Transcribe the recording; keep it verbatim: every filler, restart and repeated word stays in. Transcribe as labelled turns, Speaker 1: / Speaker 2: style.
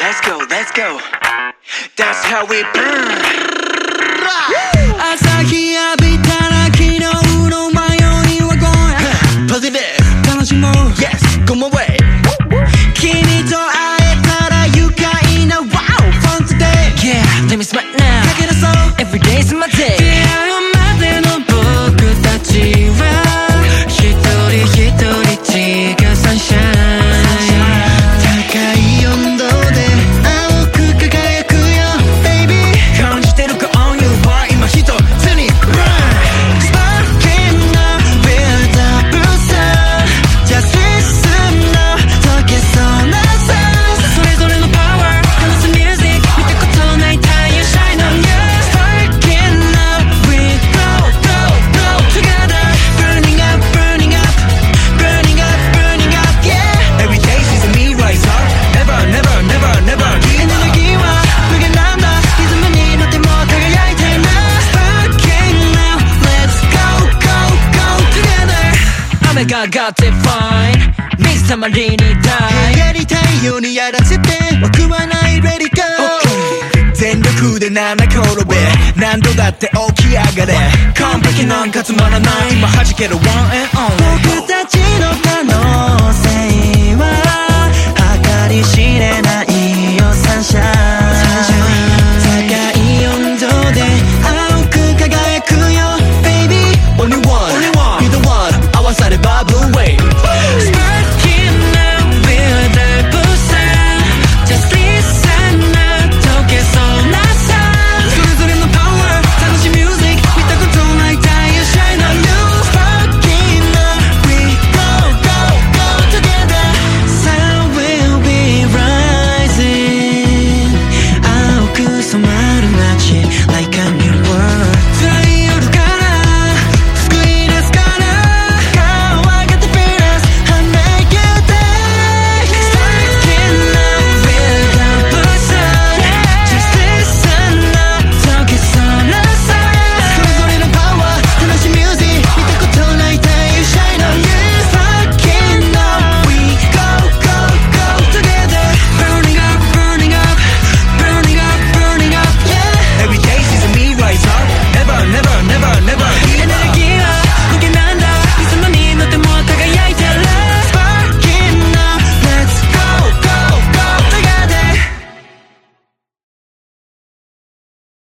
Speaker 1: let's go, let's go. That's how we burn.
Speaker 2: 朝日浴びたら昨日の真夜には Going
Speaker 1: Positive
Speaker 2: 楽しもう
Speaker 1: Yes, go my way.
Speaker 2: 君と会えたら愉快な Wow, fun today.
Speaker 1: Yeah, let me smile now.
Speaker 2: 駆け出そう
Speaker 1: Every day's my day.
Speaker 2: 出会うまでの僕たちは一人一人違うサンシャイン高い温度で青く輝くよ Baby
Speaker 1: 感じてるか on your heart 今一つに Run
Speaker 2: Sparking up with the blue sun Just listen now 溶けそうな sounds それぞれの power Dance music 見たことない太陽 Shine on you Sparking up we go go go together Burning up burning up Burning up burning up yeah
Speaker 1: Every day she's a me rise up. Never, never, never, never give
Speaker 2: エネ
Speaker 1: up.
Speaker 2: ルギーは無限なんだリズムに乗っても輝いてな Sparking now Let's go go go together
Speaker 1: 雨が上がって fine 水たまりに die
Speaker 2: やりたいようにやらせて僕はない Ready go
Speaker 1: OK 全力で七転べ何度だって起き上がれ完璧なんかつまらない今弾ける one and only
Speaker 2: 僕たちの可能